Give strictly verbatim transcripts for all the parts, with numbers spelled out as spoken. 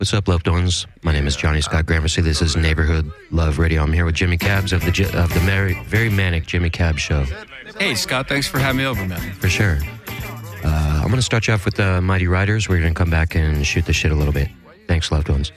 What's up, loved ones? My name is Johnny Scott Gramercy. This is Neighborhood Love Radio. I'm here with Jimmy Cabs of the of the very, very manic Jimmy Cab Show. Hey, Scott, thanks for having me over, man. For sure. Uh, I'm going to start you off with the Mighty Riders. We're going to come back and shoot the shit a little bit. Thanks, loved ones.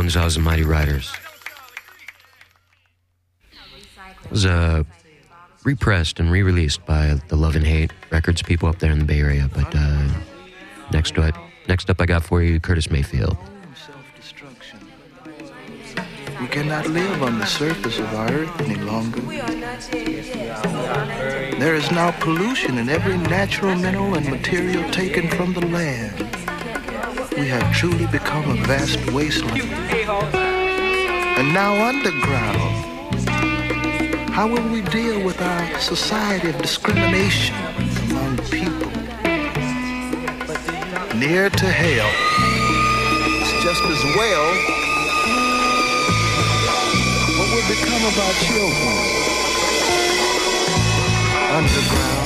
Bonzos and Mighty Riders. It was uh, repressed and re-released by the Love and Hate Records people up there in the Bay Area. But uh, next up, next up I got for you Curtis Mayfield. We cannot live on the surface of our earth any longer. There is now pollution in every natural mineral and material taken from the land. We have truly become a vast wasteland. And now underground, how will we deal with our society of discrimination among people? Near to hell, it's just as well. What will become of our children? Underground.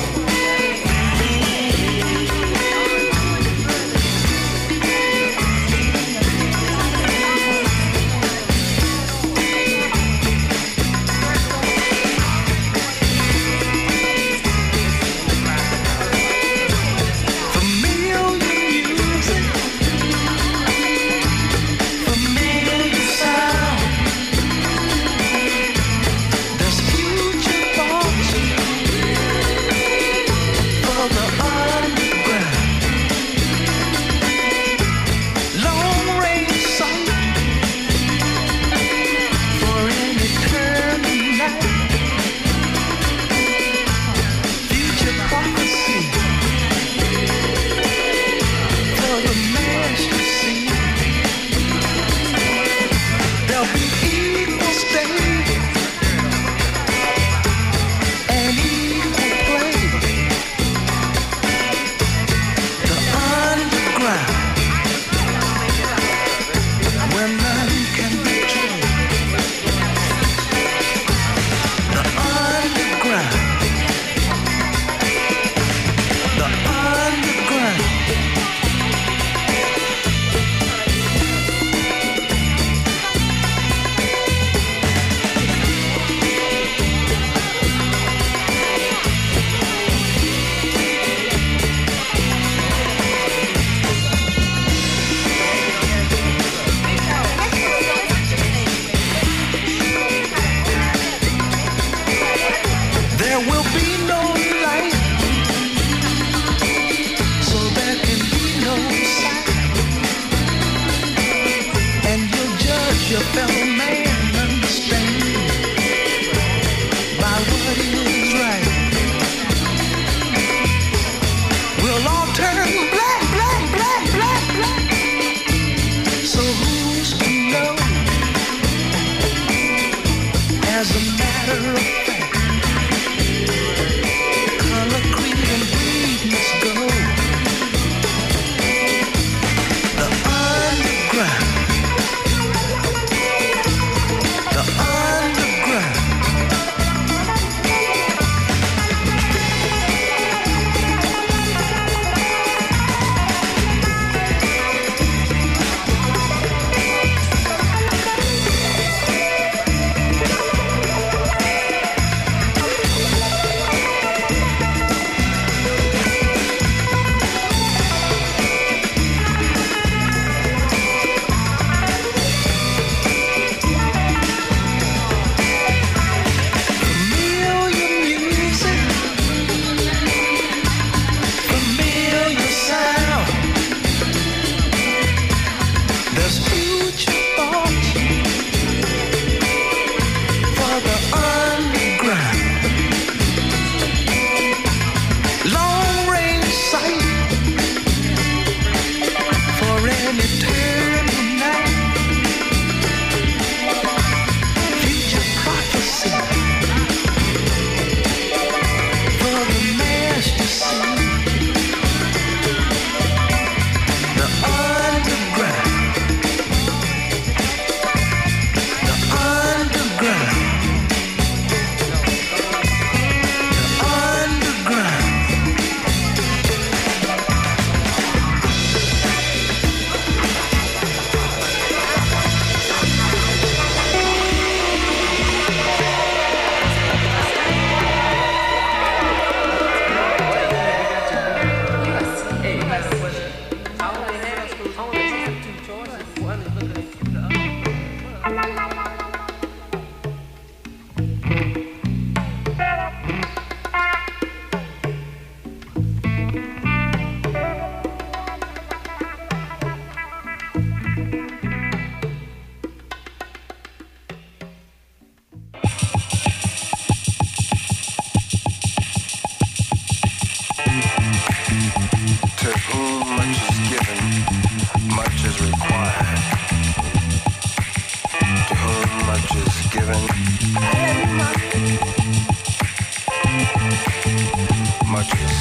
Much is,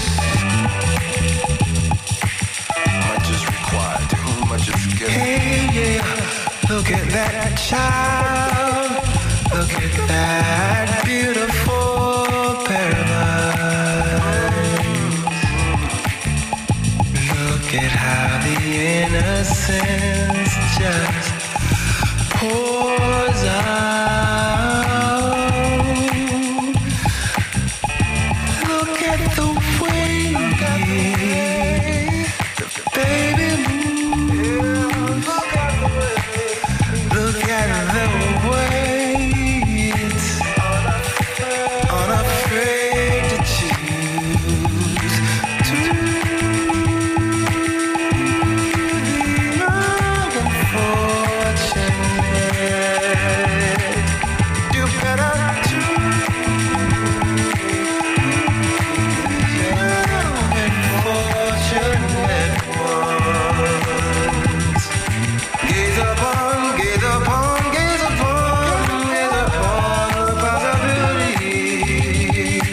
much is required, much is given. Hey, yeah, look at that child, look at that beautiful paradise. Look at how the innocence just pours out. Look at the way the baby moves. Look at the way it's unafraid to choose to the unfortunate. Do better to unfortunate ones. Gaze upon, gaze upon, gaze upon, gaze upon the possibilities.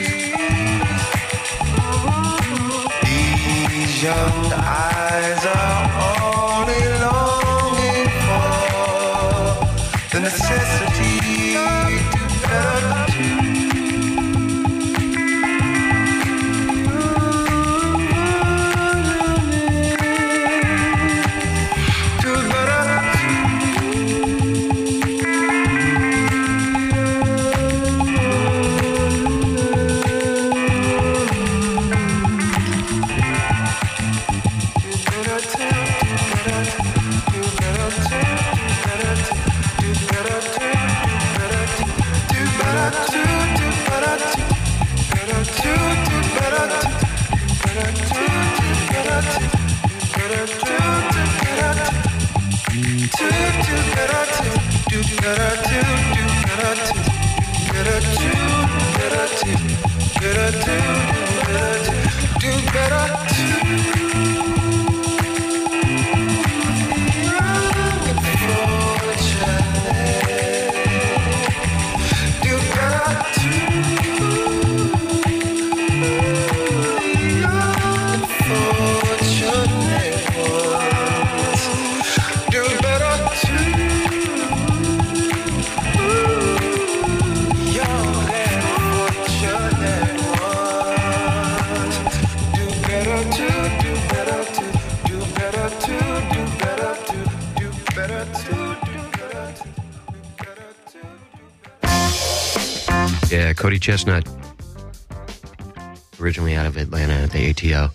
These young eyes are only longing for the necessity to better to do better Yeah, Cody Chestnut, originally out of Atlanta at the A T L.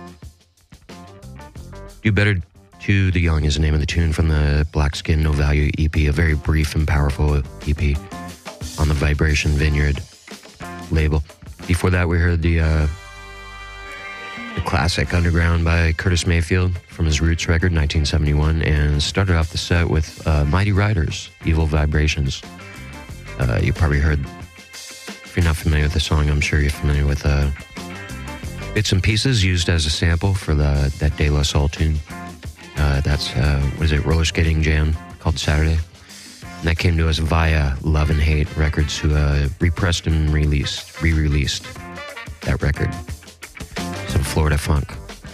Do Better to the Young is the name of the tune from the Black Skin No Value E P, a very brief and powerful E P on the Vibration Vineyard label. Before that, we heard the, uh, the classic Underground by Curtis Mayfield from his Roots record, nineteen seventy-one, and started off the set with uh, Mighty Riders, Evil Vibrations. Uh, you probably heard, if you're not familiar with the song, I'm sure you're familiar with uh, bits and pieces used as a sample for the that De La Soul tune. Uh, that's, uh, what is it, Roller Skating Jam called Saturday. And that came to us via Love and Hate Records, who uh, repressed and released, re-released that record. Some Florida funk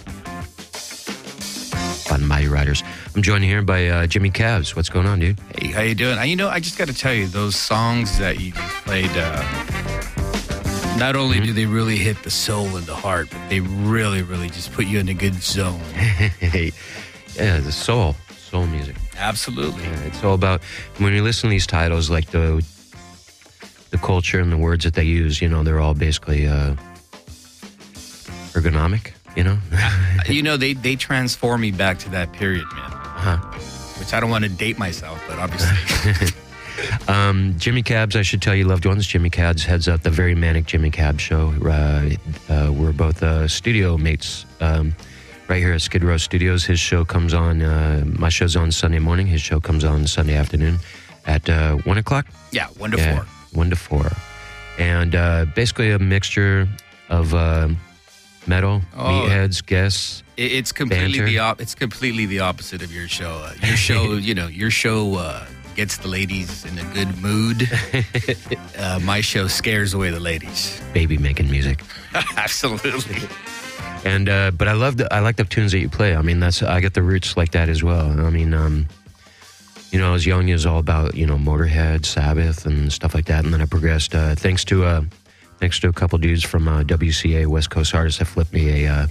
by the Mighty Riders. I'm joined here by uh, Jimmy Cabs. What's going on, dude? Hey, how you doing? You know, I just got to tell you, those songs that you just played, uh, not only mm-hmm. do they really hit the soul and the heart, but they really, really just put you in a good zone. Yeah, the soul, soul music. Absolutely. Yeah, it's all about, when you listen to these titles, like the the culture and the words that they use, you know, they're all basically uh, ergonomic, you know? You know, they, they transform me back to that period, man. Uh-huh. Which I don't want to date myself, but obviously. um, Jimmy Cabs, I should tell you, loved ones. Jimmy Cabs heads up the Very Manic Jimmy Cabs show. Uh, uh, we're both uh, studio mates um, right here at Skid Row Studios. His show comes on, uh, my show's on Sunday morning. His show comes on Sunday afternoon at uh, one o'clock? Yeah, one to yeah, four. one to four. And uh, basically a mixture of uh, metal, oh, meatheads, guests. It's completely banter. the op- It's completely the opposite of your show. Uh, your show, you know, your show uh, gets the ladies in a good mood. uh, my show scares away the ladies. Baby making music. Absolutely. And uh, but I love the I like the tunes that you play. I mean, that's I get the roots like that as well. I mean, um, you know, I was young, it was all about, you know, Motorhead, Sabbath, and stuff like that. And then I progressed uh, thanks to uh, thanks to a couple dudes from uh, W C A, West Coast Artists, that flipped me a uh,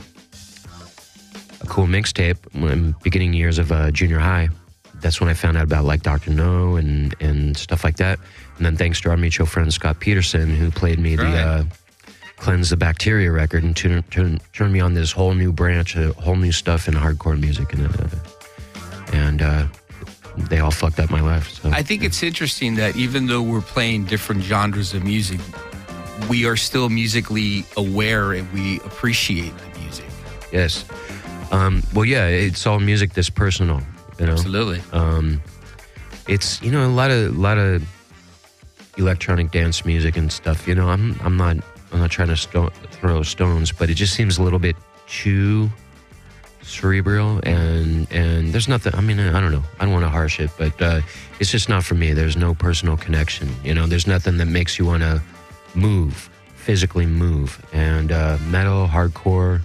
a cool mixtape in beginning years of uh, junior high. That's when I found out about like Doctor No and and stuff like that. And then thanks to our mutual friend Scott Peterson, who played me right. the. Uh, Cleanse the Bacteria record and turn, turn, turn me on this whole new branch, uh, whole new stuff in hardcore music, and uh, and uh, they all fucked up my life. So I think it's interesting that even though we're playing different genres of music, we are still musically aware and we appreciate the music. Yes. Um, well, yeah, it's all music that's personal. You know? Absolutely. Um, it's you know a lot of lot of electronic dance music and stuff. You know, I'm I'm not. I'm not trying to sto- throw stones, but it just seems a little bit too cerebral, and and there's nothing. I mean, I don't know. I don't want to harsh it, but uh, it's just not for me. There's no personal connection. You know, there's nothing that makes you want to move, physically move. And uh, metal, hardcore,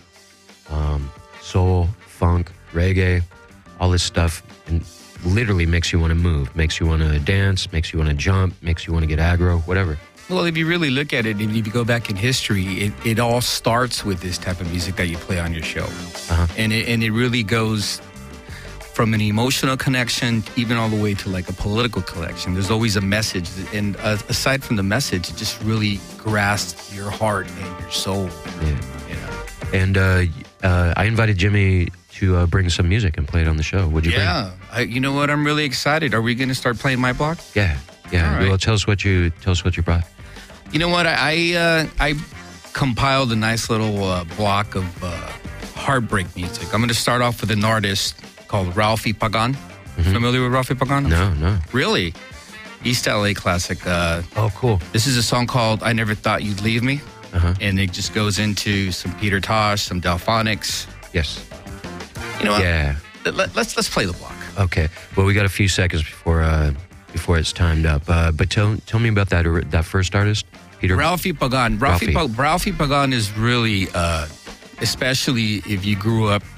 um, soul, funk, reggae, all this stuff, and literally makes you want to move, makes you want to dance, makes you want to jump, makes you want to get aggro, whatever. Well, if you really look at it, if you go back in history, it, it all starts with this type of music that you play on your show. Uh-huh. And it, and it really goes from an emotional connection, even all the way to like a political connection. There's always a message. And uh, aside from the message, it just really grasps your heart and your soul. Yeah. You know? And uh, uh, I invited Jimmy to uh, bring some music and play it on the show. Would you Yeah. I, you know what? I'm really excited. Are we going to start playing my block? bring? Yeah. Yeah. All right. Well, tell us what you tell us what you brought. You know what? I I, uh, I compiled a nice little uh, block of uh, heartbreak music. I'm going to start off with an artist called Ralphie Pagan. Mm-hmm. Familiar with Ralphie Pagan? No, no. Really? East L A classic. Uh, Oh, cool. this is a song called I Never Thought You'd Leave Me. Uh-huh. And it just goes into some Peter Tosh, some Delphonics. Yes. You know what? Yeah. Let, let's, let's play the block. Okay. Well, we got a few seconds before uh, before it's timed up. Uh, but tell tell me about that that first artist, Peter. Ralphie Pagan. Ralphie, Ralphie. Pa- Ralphie Pagan is really, uh, especially if you grew up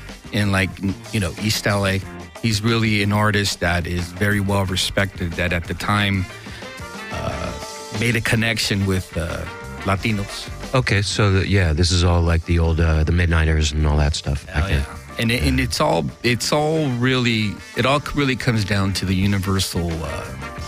in like, you know, East L A, he's really an artist that is very well respected, that at the time uh, made a connection with uh, Latinos. Okay, so the, yeah, this is all like the old uh, the Midnighters and all that stuff. back Oh, then. yeah. And, it, and it's all, it's all really, it all really comes down to the universal uh,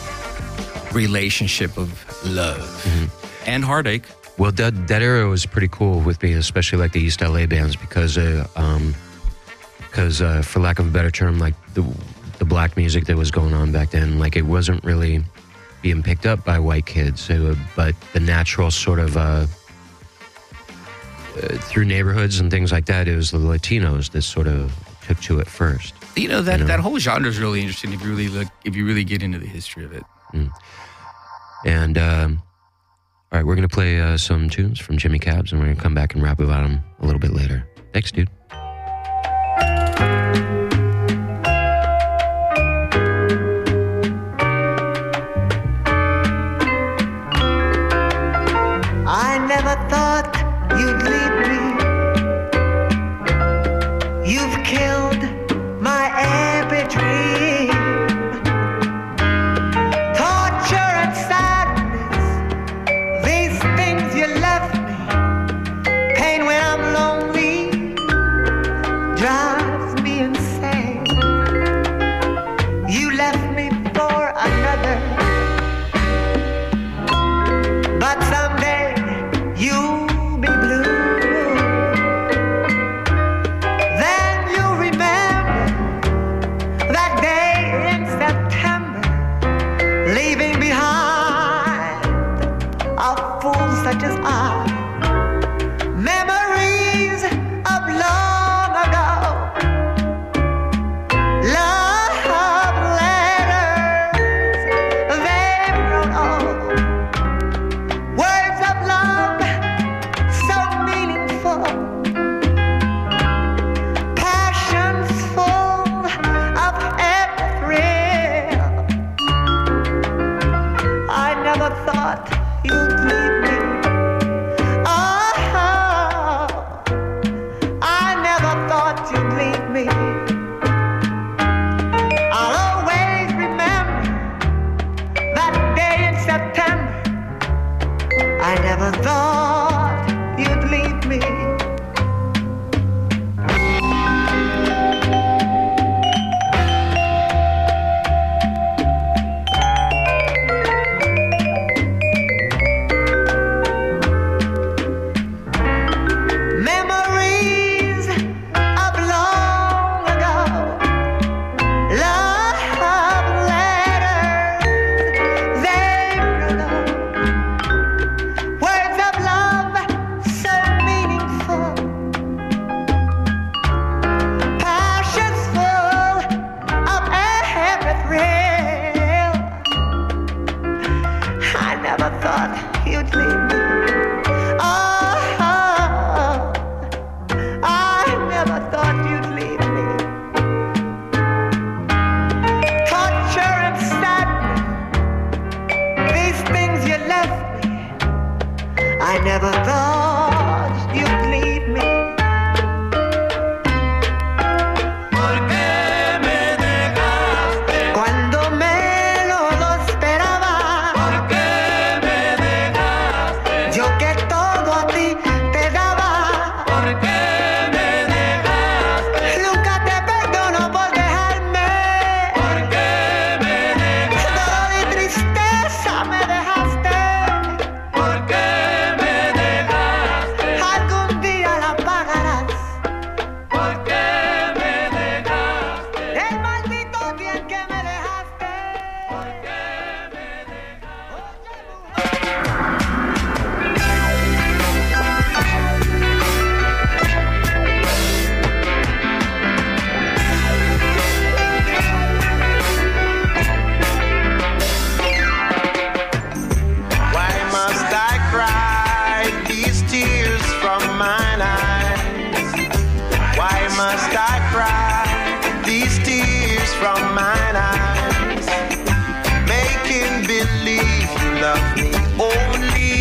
relationship of love Mm-hmm. and heartache. Well, that that era was pretty cool with me, especially like the East L A bands, because uh, um, because uh, for lack of a better term, like the the black music that was going on back then, like it wasn't really being picked up by white kids. So, uh, but the natural sort of uh, uh, through neighborhoods and things like that, it was the Latinos that sort of took to it first. You know, that, You know? that whole genre is really interesting if you really look, if you really get into the history of it. And um, all right, we're gonna play uh, some tunes from Jimmy Cabs, and we're gonna come back and rap about them a little bit later. Thanks, dude. I never thought you'd leave me. You've killed my every dream. Torture and sadness, these things you left me. Pain when I'm lonely drives me insane. You left me for another, but someday you'll be blue. Then you'll remember that day in September, leaving behind a fool such as I. Memories of long ago, love letters, they've grown old. Words of love, so meaningful. Passions full of every thrill. you'd leave me. Oh, I never thought you'd leave me. I'll always remember that day in September. I never thought you'd leave me. Memories of long ago, love letters, they glow. Words of love so meaningful, passions full of every thrill. I never thought you'd leave me. Oh, I never thought you'd leave me. Torture and sadness, these things you left me. I never thought you'd leave me. Cuando menos lo esperaba, yo que todo a ti te daba. Nunca te perdono por dejarme. Dolor y tristeza me dejaste. Algún día la pagarás. El maldito bien que me dejaste. Why must I cry these tears from mine eyes? Why must I cry these tears from mine eyes? Making believe you love me only.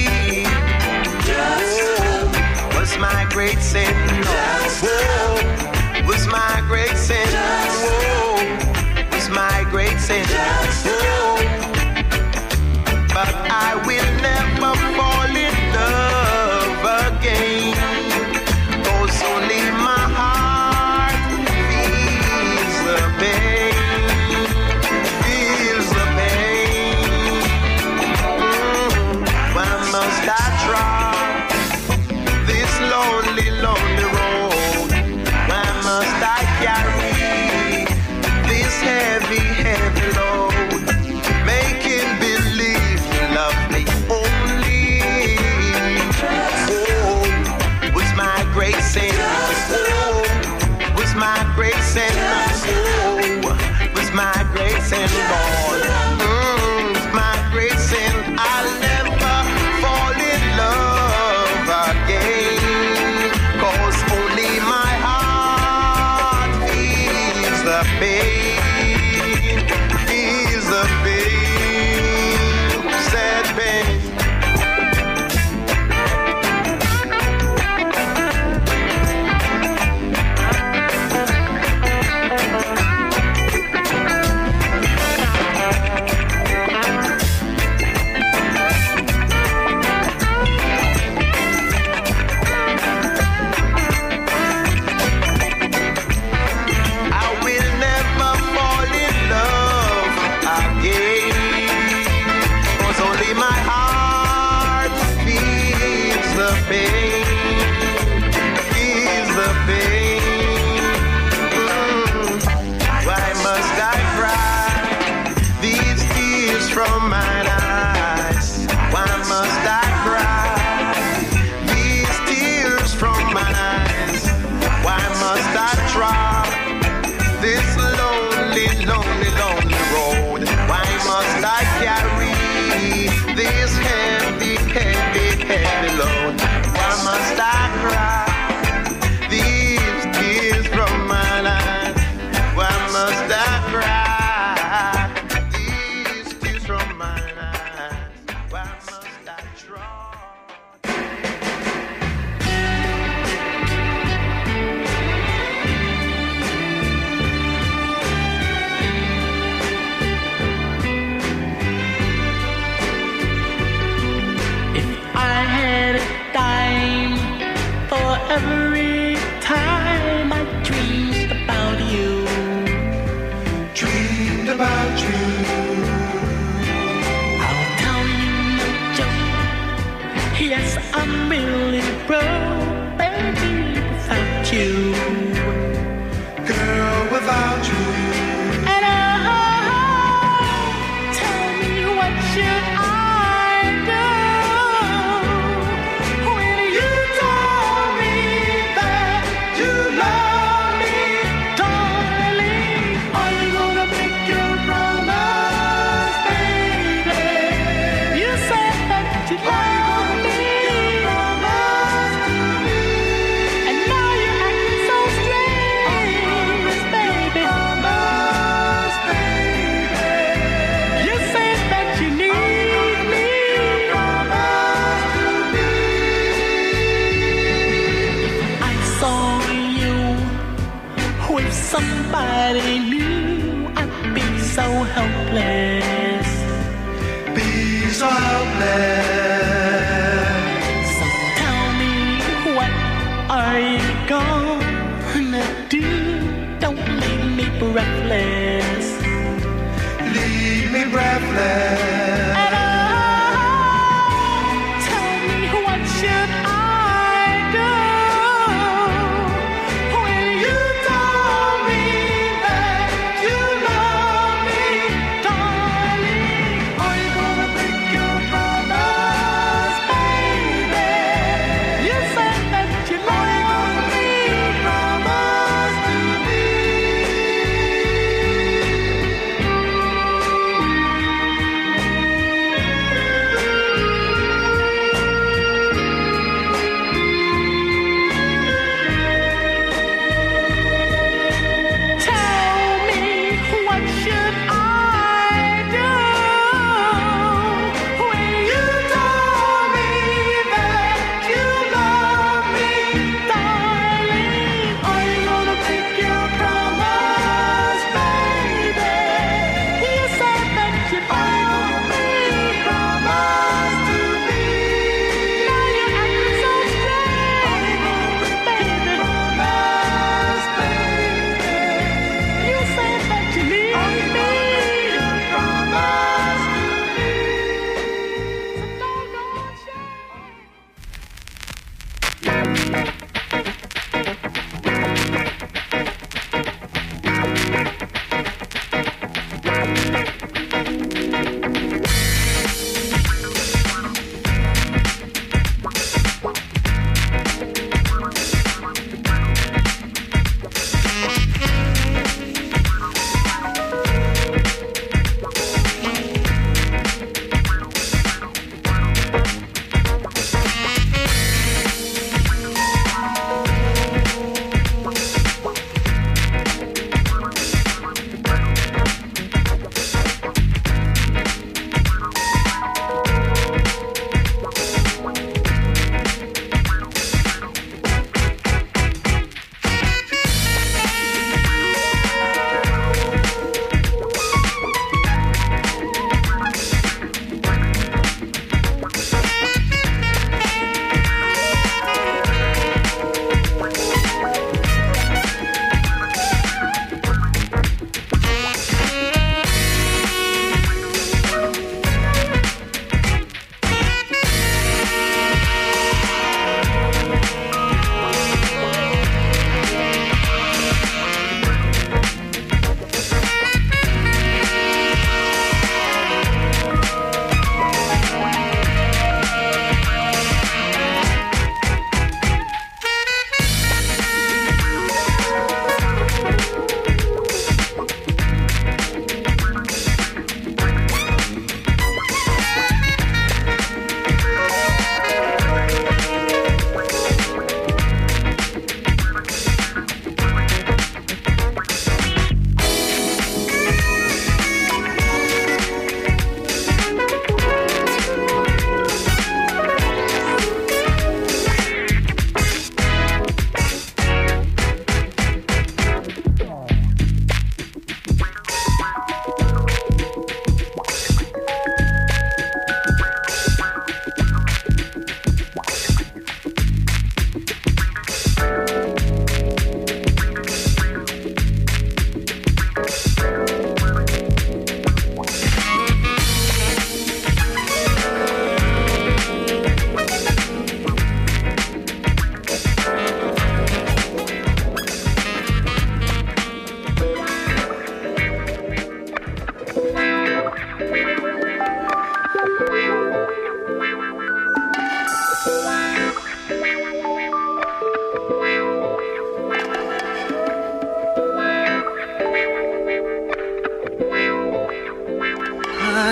Oh, was my great sin. Oh, was my great sin. Oh, was my great sin. Oh, but I will never fall in love again. 'Cause only my heart feels the pain, feels the pain. Mm, why must I try this lonely, lonely road? Why must I carry this heavy, heavy load? Making believe you love me only. Oh, was my great sin. Oh, was my great sin. Oh, was my great sin, Lord. Mm, my great sin. I'll never fall in love again. 'Cause only my heart feels the pain, feels the pain, sad pain. I will never fall in love again. 'Cause only my heart feels the pain, feels the pain. Mm, why must I cry these tears from mine eyes? Why must I cry these tears from mine eyes? Why must I try this lonely, lonely, lonely road? Why must I carry this heavy, heavy, heavy load? Why must I cry these Every time I dreamed about you, dreamed about you, I'll tell you no joke. Yes, I'm really broke, baby, without you, girl, without you. And oh, tell me what should I do? Somebody new, I'd be so helpless, be so helpless. So tell me, what are you gonna do? Don't leave me breathless, leave me breathless. And oh, tell me, what should I do?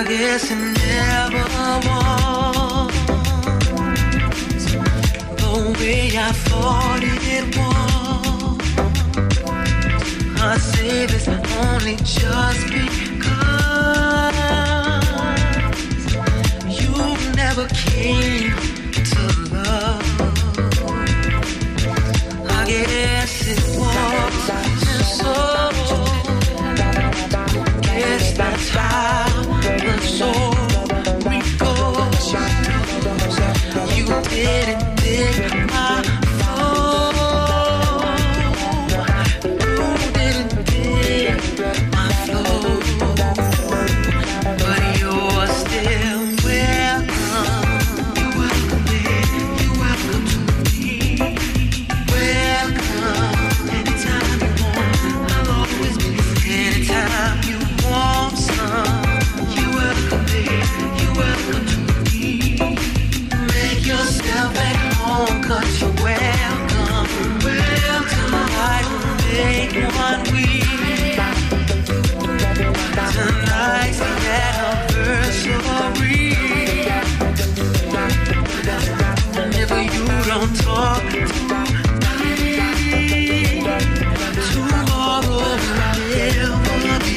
guess it never was the way I thought it was. I say this only just because you never came to love. I guess it was so. Guess that's how the story goes. You didn't dig my flow. You didn't dig my flow. But you're still welcome. You're welcome, babe. You're welcome to me. Welcome. Anytime you want, I'll always be there. Anytime you want some, you're welcome, babe. You're welcome to me. Make yourself at home, 'cause you're welcome. Welcome. I will make one week. Tonight's the anniversary. And if you don't talk to me, tomorrow will never be.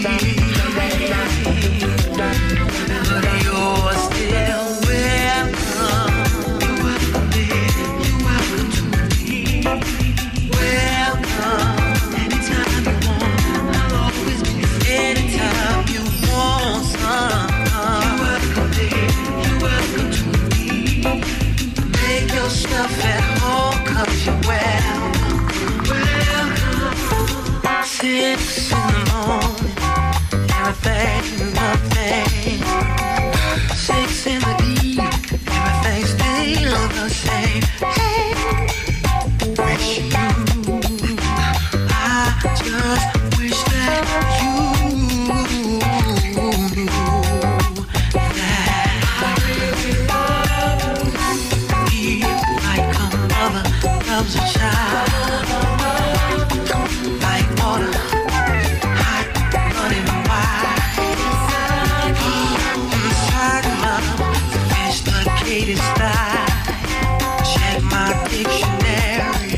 But you're still welcome. You're welcome, babe. You're welcome to me. Welcome. Anytime you want, I'll always be there. Anytime you want some, you're welcome, babe. You're welcome to me. Make yourself at home, 'cause you're welcome. Welcome. Six in the morning, everything, nothing. Six in the evening, everything's still the same. Hey, wish you knew. I just wish that you knew that I really love you like a mother loves a child. Like water, hot, running wild. Inside love, sophisticated style. Check my dictionary.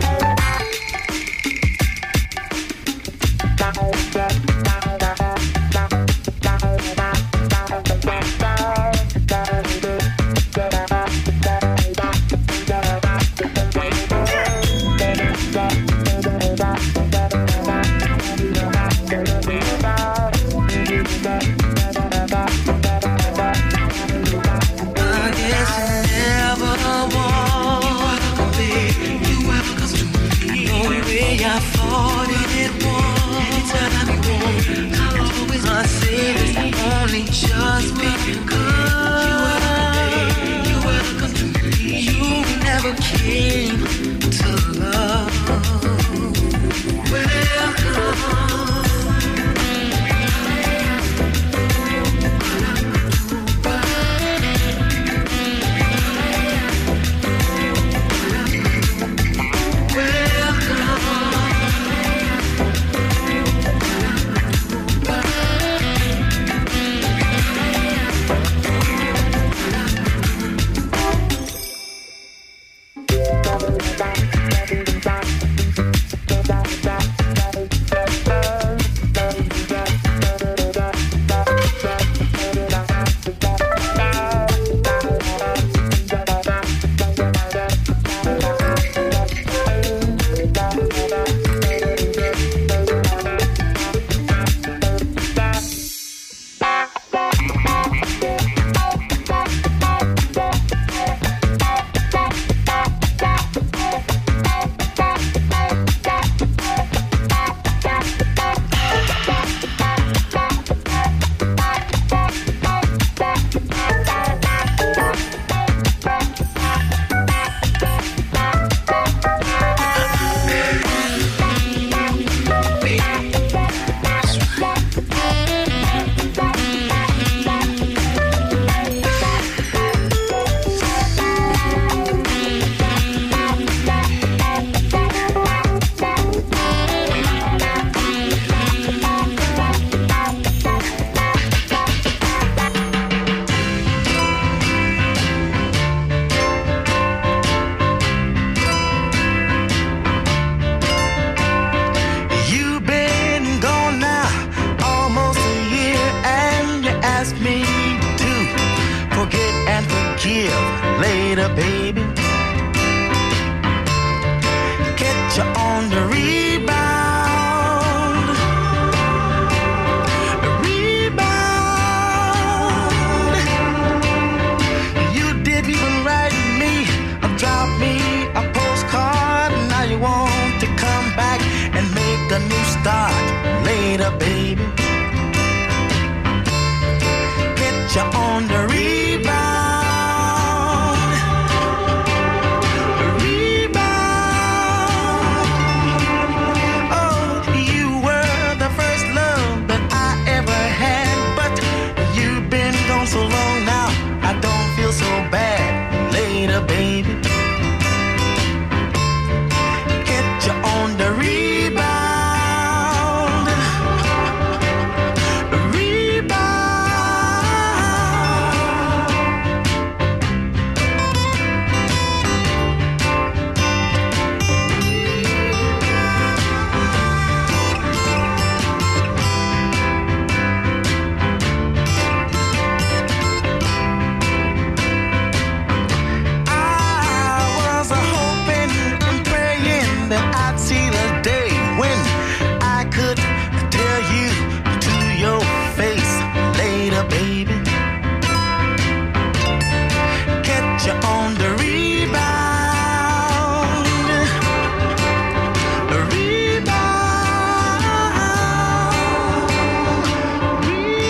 I guess it never was. Babe, you're welcome to me. The way I thought it was. Anytime you want, I'll always I say this only just because you're welcome to me. You never came to love. Welcome. give later, baby. Catch you on the rebound. Rebound. You didn't even write me or drop me a postcard. Now you want to come back and make a new start later, baby. Catch you on the rebound. So long now, I don't feel so bad later, baby. Get you on the rebound. Baby, catch you on the rebound. Rebound.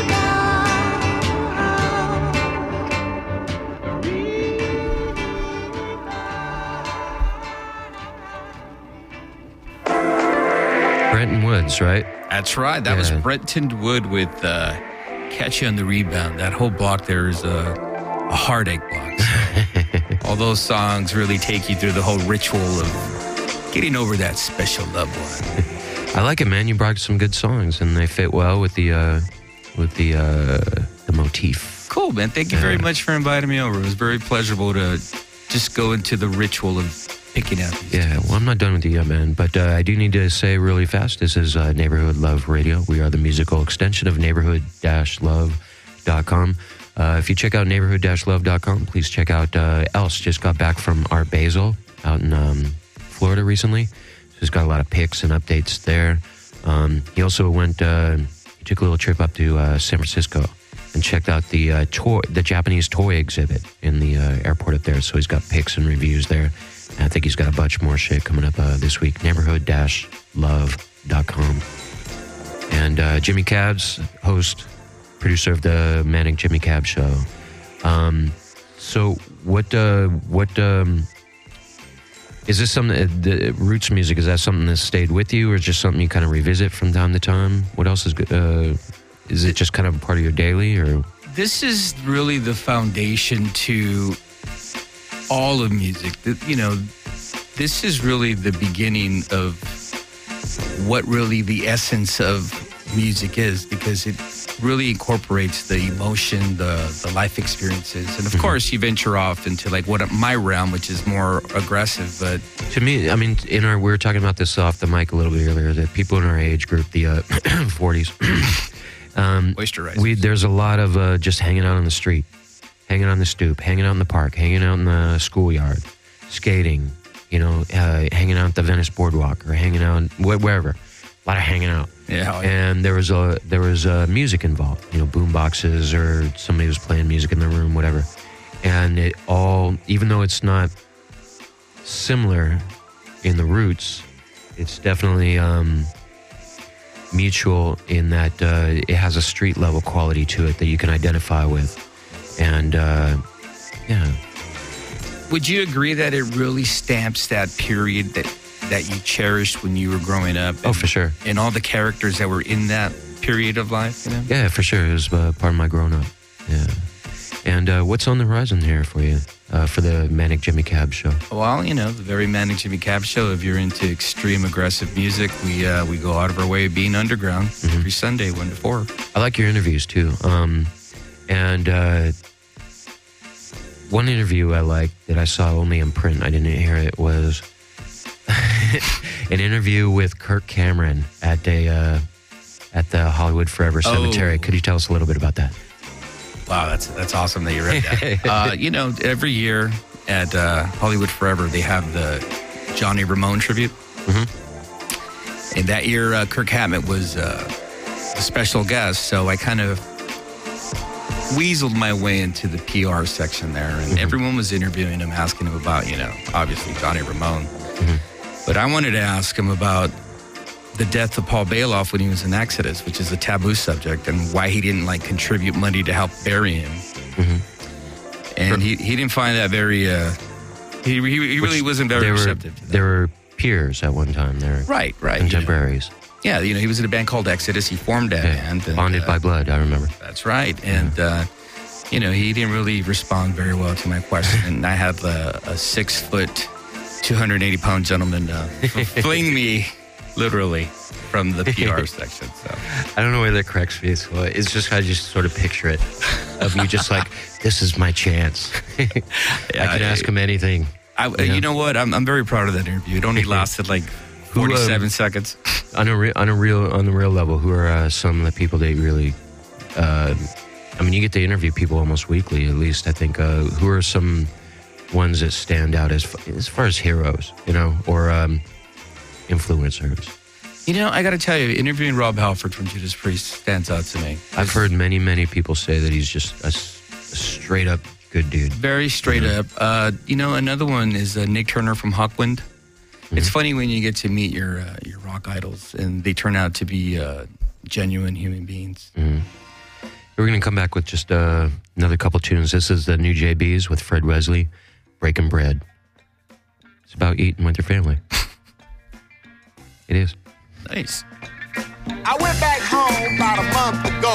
Rebound. Brenton Woods, right? That's right. That Yeah. was Brenton Wood with uh, Catch You on the Rebound. That whole block there is a, a heartache block. So all those songs really take you through the whole ritual of getting over that special loved one. I like it, man. You brought some good songs, and they fit well with the uh, with the uh, the motif. Cool, man. Thank you very Yeah. much for inviting me over. It was very pleasurable to just go into the ritual of picking out these. Yeah, well, I'm not done with you yet, man. But uh, I do need to say really fast, this is uh, Neighborhood Love Radio. We are the musical extension of neighborhood dash love dot com. Uh, if you check out neighborhood dash love dot com, please check out uh, Else. Just got back from Art Basel out in um, Florida recently. So he's got a lot of pics and updates there. Um, he also went, uh, he took a little trip up to uh, San Francisco and checked out the uh, toy, the Japanese toy exhibit in the uh, airport up there. So he's got pics and reviews there. And I think he's got a bunch more shit coming up uh, this week. neighborhood dash love dot com. And uh, Jimmy Cabs, host, producer of the Manic Jimmy Cab Show. Um, so what, uh, what, um, is this something, uh, the roots music, is that something that stayed with you, or just something you kind of revisit from time to time? What else is good? Uh, is it just kind of part of your daily, or? This is really the foundation to all of music. You know, this is really the beginning of what really the essence of music is, because it really incorporates the emotion, the the life experiences, and of mm-hmm. course you venture off into like what my realm, which is more aggressive. But to me, I mean, in our we were talking about this off the mic a little bit earlier, that people in our age group, the uh, forties, um, Oyster we there's a lot of uh, just hanging out on the street, hanging on the stoop, hanging out in the park, hanging out in the schoolyard, skating, you know, uh, hanging out at the Venice Boardwalk, or hanging out wh- wherever. A lot of hanging out. Yeah, and there was a there was uh, music involved, you know, boom boxes, or somebody was playing music in the room, whatever. And it all, even though it's not similar in the roots, it's definitely um, mutual in that uh, it has a street level quality to it that you can identify with. And uh, yeah. Would you agree that it really stamps that period that that you cherished when you were growing up? And, oh, for sure. And all the characters that were in that period of life, you know? Yeah, for sure. It was uh, part of my growing up. Yeah. And uh, what's on the horizon here for you uh, for the Manic Jimmy Cab Show? Well, you know, the very Manic Jimmy Cab Show. If you're into extreme aggressive music, we uh, we go out of our way of being underground mm-hmm. every Sunday, one to four. I like your interviews too. Um, and uh, one interview I liked that I saw only in print, I didn't hear it, was an interview with Kirk Cameron at a uh, at the Hollywood Forever Cemetery. Oh. Could you tell us a little bit about that? Wow, that's that's awesome that you read that. uh, you know, every year at uh, Hollywood Forever, they have the Johnny Ramone tribute. Mm-hmm. And that year, uh, Kirk Hammett was uh, a special guest, so I kind of weaseled my way into the P R section there, and mm-hmm. everyone was interviewing him, asking him about, you know, obviously Johnny Ramone. Mm-hmm. But I wanted to ask him about the death of Paul Bailoff when he was in Exodus, which is a taboo subject, and why he didn't like contribute money to help bury him. Mm-hmm. And he, he didn't find that very, uh, he, he, he really wasn't very receptive to that. They were peers at one time. They were right, right. Contemporaries. You know. Yeah, you know, he was in a band called Exodus. He formed that yeah. band. And, Bonded uh, by Blood, I remember. That's right. And, yeah. uh, you know, he didn't really respond very well to my question. And I had a, a six foot, two hundred eighty pound gentleman uh, fling me literally from the P R section. So I don't know where that corrects me. So it's just I just sort of picture it of you just like, this is my chance. yeah, I can ask him anything. I, you, know? you know what? I'm I'm very proud of that interview. It only lasted like forty-seven who, um, seconds. On a re- on a real on the real level, who are uh, some of the people that really? Uh, I mean, you get to interview people almost weekly, at least. I think. Uh, who are some ones that stand out as as far as heroes, you know, or um, influencers? You know, I got to tell you, interviewing Rob Halford from Judas Priest stands out to me. I've heard many, many people say that he's just a, a straight up good dude. Very straight mm-hmm. up. Uh, you know, another one is uh, Nick Turner from Hawkwind. Mm-hmm. It's funny when you get to meet your uh, your rock idols and they turn out to be uh, genuine human beings. Mm-hmm. We're going to come back with just uh, another couple tunes. This is the New J Bs with Fred Wesley, Breaking Bread. It's about eating with your family. It is. Nice. I went back home about a month ago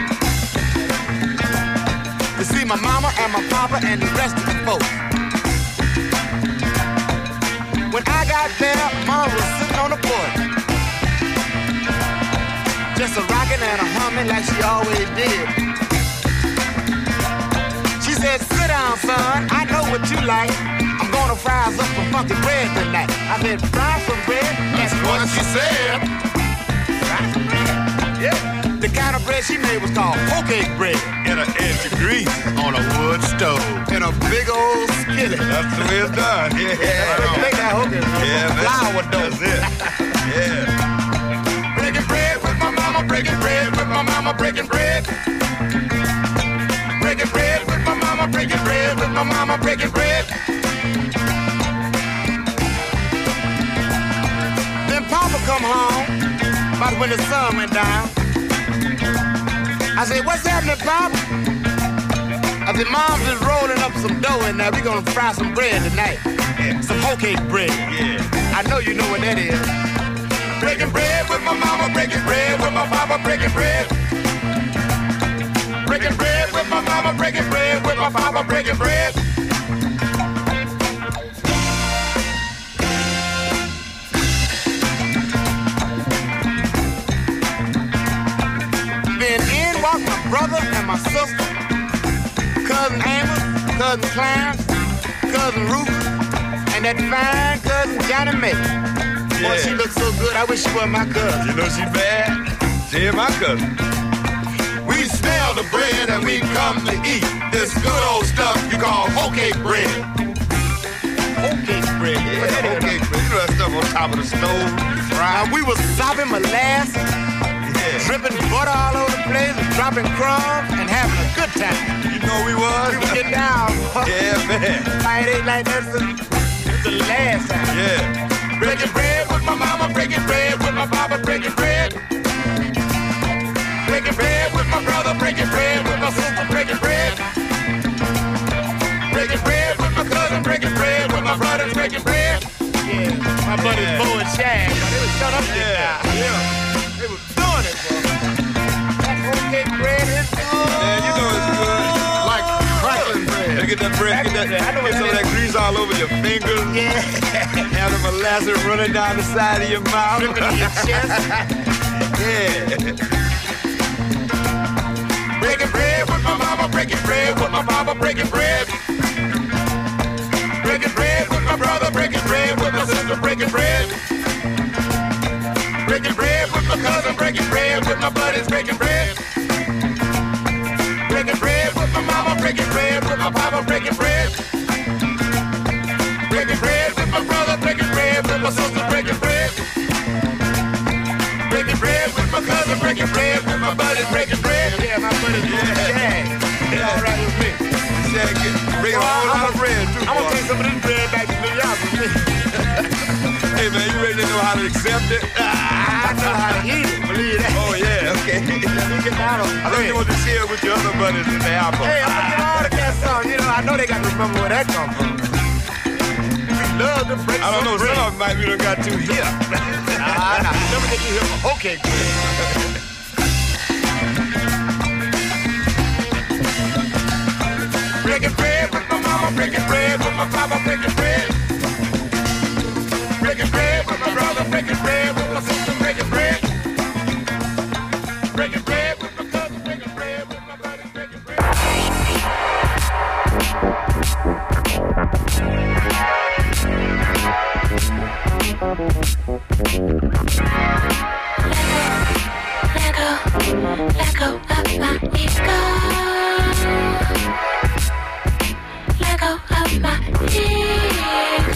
to see my mama and my papa and the rest of the folks. When I got there, mom was sitting on the porch, just a rocking and a humming like she always did. She said, sit down, son, I know what you like. I'm gonna fry us up some funky bread tonight. I said, fry some bread? That's what she said. Fry some bread? Yeah. The kind of bread she made was called poke bread. In an inch of grease on a wood stove. In a big old skillet. That's the way it's done. Yeah. yeah. Make that hook yeah, flour dough. That's it. Yeah. Breaking bread with my mama, breaking bread with my mama, breaking bread. Breaking bread with my mama, breaking bread with my mama, breaking bread. Then Papa come home, about when the sun went down. I said, what's happening, Papa? I said, Mom's just rolling up some dough in there. We're gonna fry some bread tonight. Yeah. Some whole cake bread. Yeah. I know you know what that is. Breaking bread with my mama, breaking bread with my papa, breaking bread. Breaking bread with my mama, breaking bread with my papa, breaking bread. Then in walked my brother and my sister, cousin Amos, cousin Clarence, cousin Ruth, and that fine cousin Johnny May. Yeah. Boy, she looks so good, I wish she was my cousin. You know she bad? She ain't my cousin. We smell the bread and we come to eat this good old stuff you call whole cake bread. Whole cake bread, yeah. yeah whole cake bread. You know that stuff on top of the stove. Right. Now we was sopping molasses, yeah. dripping butter all over the place, and dropping crumbs, and having a good time. You know we was? We was getting down. Yeah, man. I ain't like that since the last time. Yeah. Breaking bread with my mama, breaking bread with my papa, breaking bread. Breaking bread with my brother, breaking bread with my sister, breaking bread. Breaking bread with my cousin, breaking bread with my brothers, breaking bread. Yeah, my buddies yeah. Bo and Shag, they was shut up there yeah. now. Yeah, they was doing it, bro. That whole cake bread is good. Yeah, you know it's good. Like crackling bread. You get that bread, get, that, get some of that grease all over your fingers. Yeah. Have the molasses running down the side of your mouth. Dripping in your chest. Yeah. Breaking bread with my mama, breaking bread with my papa, breaking bread. Breaking bread with my brother, breaking bread with my sister, breaking bread. Breaking bread with my cousin, breaking bread with my buddies, breaking bread. Breaking bread with my papa breaking bread. Breaking bread with my brother, breaking bread with my sister, breaking bread. Breaking bread with my cousin, breaking bread with my buddies, breaking bread. Yeah, my buddies doing the shag. It's all right with me. Shag, bring a whole lot of bread, too. I'm gonna take some of this bread back to New York with me. Hey, man, you ready to know how to accept it? I know how to eat it, believe that. Oh, yeah, okay. I think you want to share with your other buddies in the apple. Hey, I'm gonna get all the cats on. You know, I know they got to remember where that come from. Love to break I don't know, bread. Some of them might be done got too here. Nah, nah, never get you here for okay, good. Breaking bread with my mama, breaking bread with my papa, breaking bread. Breaking bread with my brother, breaking bread with my sister, breaking bread. Breaking bread with my cousin, breaking bread with my buddies, breaking bread. Let go, let go of my ego. Let go of my ego.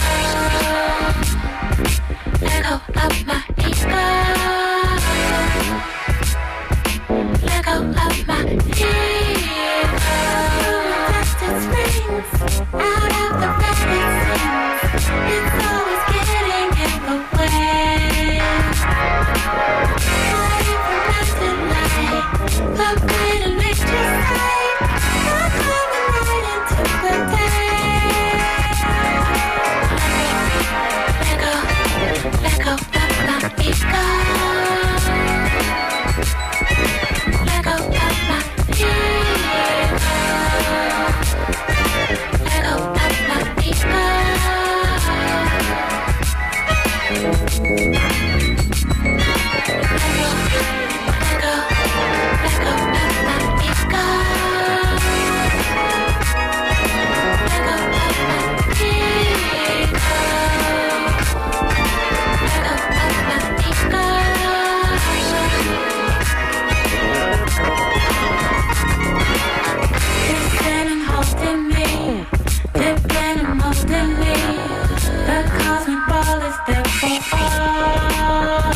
Let go of my ego. Let go of my ego. Dust its rings out of the rabbit sins. It's always getting in the way. Not even nothing like the great electric sight. I'm coming right into the day. Let go, let go of my ego. Let go of my ego. Let go of my ego. Let go, let go of my ego. Let go of my ego. Let go of my ego. Dipping and holding me, dipping and molding me. The cosmic ball is there for all.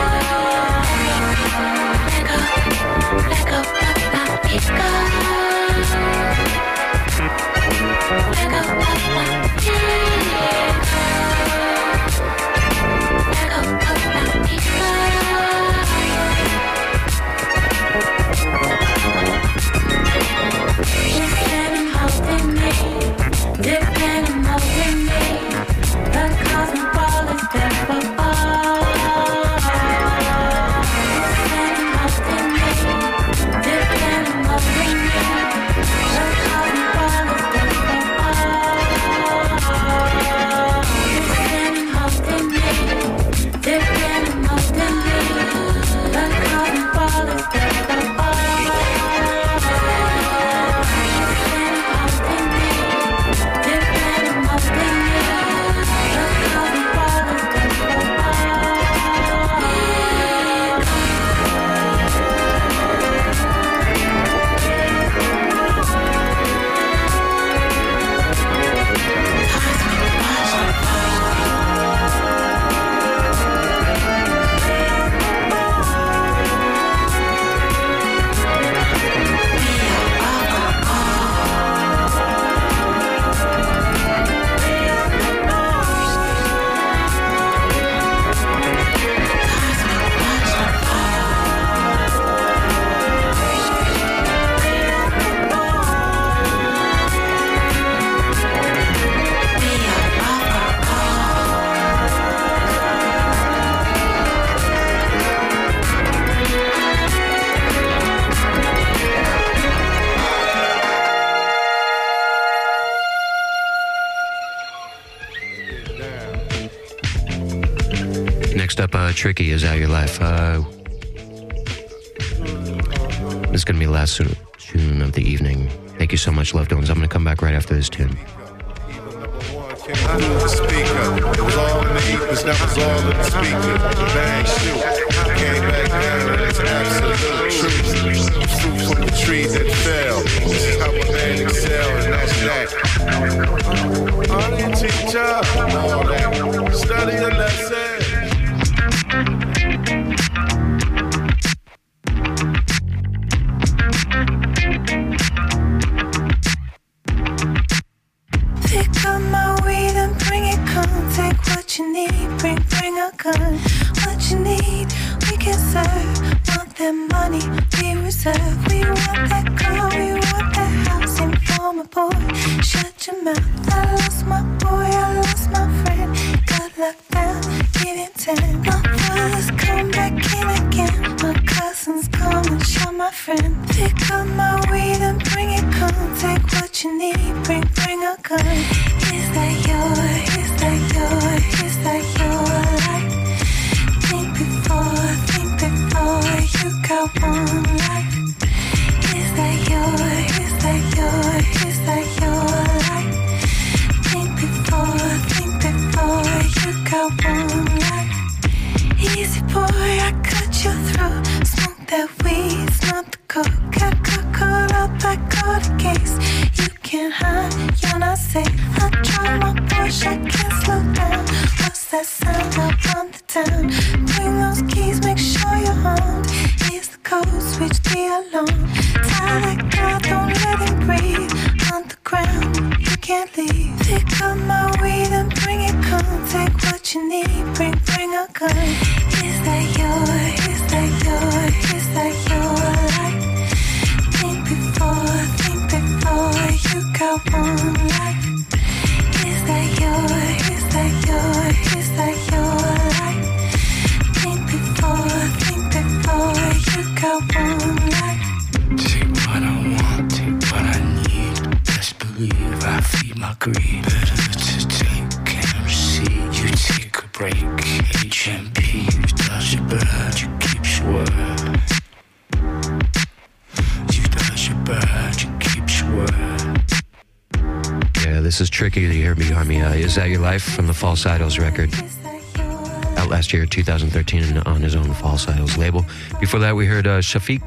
Let go, let go of my ego. Let go of my ego. Let go of my ego. Dipping and holding me, dipping and molding me. The cosmic ball is there for all. Dipping and holding me, dipping and molding me. The cosmic ball is there for all. Dipping and holding me, dipping and molding me. The cosmic ball is there for all. Next up, uh, Tricky is Out Your Life. Uh, this is going to be the last tune of the evening. Thank you so much, Loved Ones. I'm going to come back right after this tune. The speaker, it was all in the ethers, that was all in the speaker. The bang shoot. came back down and it's absolute truth. Fruit from the tree that fell. This is how a man excel, and that's that. All the teacher, all that. Study the lesson. Pick up my weed and bring it, come take what you need. Bring, bring a gun, what you need, we can serve. Want that money, we reserve. We want that car, we want that house. Inform a boy, shut your mouth. I lost my boy, I lost my friend. Got locked down, give him ten. My brothers come back in again. My cousins come and show my friend. Pick up my weed and bring it, come take what you need. Bring, bring a gun. Is that your, is that your, is that your life? Think before, think before you got one life. Is that your, is that your, is that your life? Think before, think before you got one life. Easy boy, I cut your throat. Smoke that weed, smoke the coke. Got caught, caught up, I caught a case. You can't hide, you're not safe. I drive my Porsche, I can't slow down. What's that sound up on the town? Bring those keys, make sure you're armed. Here's the code, switch the alarm. Tie that guy, don't let him breathe. On the ground, you can't leave. Pick up my weed and bring it, come take what you need. Bring, bring a gun. Is that your, is that your, is that your life? Think before, think before you got one life. Is that your, is that your, is that your life? Think before, think before you got one life. Take what I want, take what I need. Best believe I feed my greed. Better to take and receive. You take a break. H M P, you touch your bird, you keep your word. You touch your bird, you keep your word. Yeah, this is tricky to hear behind me. Uh, Is That Your Life from the False Idols record. Out last year, two thousand thirteen, on his own False Idols label. Before that, we heard uh, Shafiq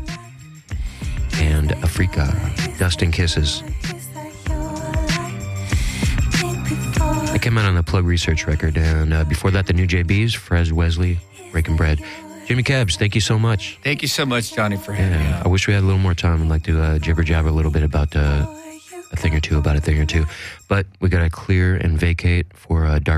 and Afrika, Dust and Kisses. They came out on the Plug Research record. And uh, before that, the New J Bs, Frez Wesley, Breaking Bread. Jimmy Cabs, thank you so much. Thank you so much, Johnny, for having me. Yeah, I wish we had a little more time. I'd like to uh, jibber jabber a little bit about uh, a thing or two, about a thing or two. But we got to clear and vacate for uh, Dark